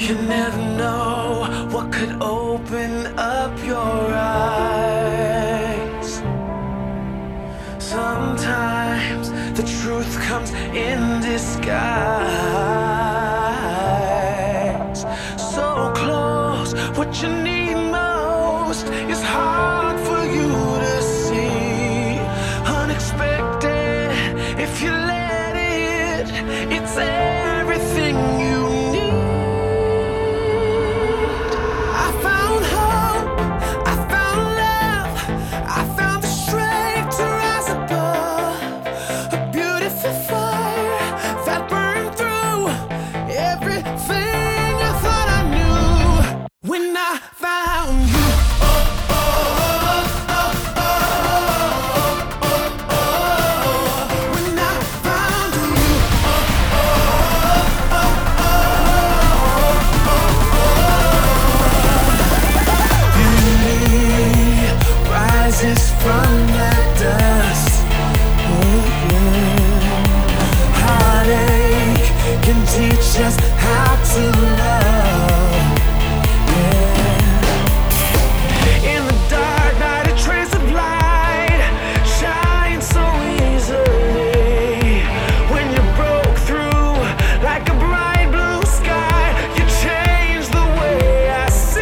You never know what could open up your eyes. Sometimes the truth comes in disguise. So close, what you need most is hard for you to see. Unexpected, if you let it, it's everything you need. I found hope, I found love, I found the strength to rise above. A beautiful fire that burned through everything I thought I knew. When I found you, when I found you, beauty rises from that dust. Oh yeah, heartache can teach us how to love. Yeah, in the dark night, a trace of light shines so easily. When you broke through like a bright blue sky, you changed the way I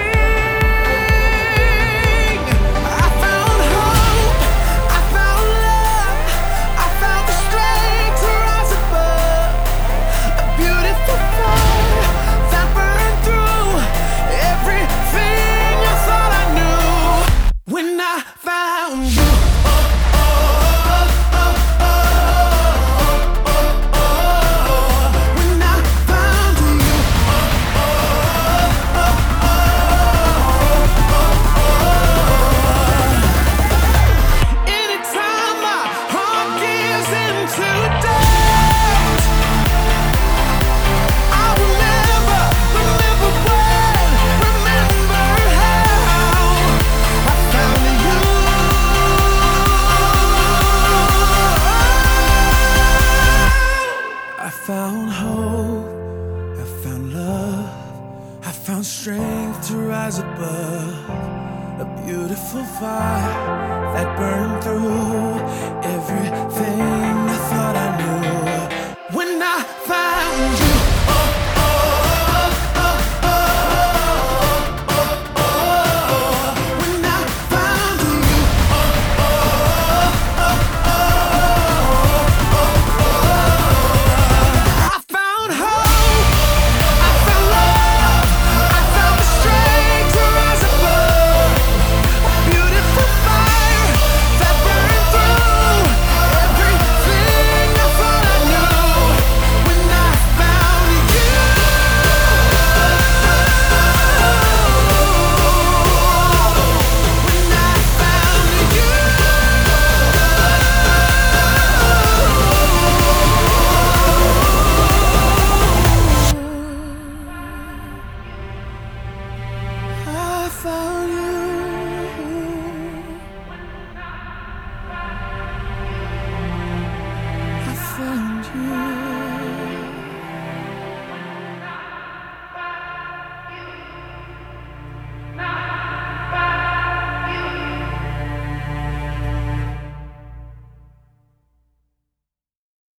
sing. I found hope, I found love, I found the strength to rise above. A beautiful fire that burned through everything I thought I knew. When I found you, when I found you, anytime my heart gives into doubt, I remember when, remember how I found you. I found hope, I found love, I found strength to rise above. A beautiful fire that burned through everything I thought I knew. When I found you.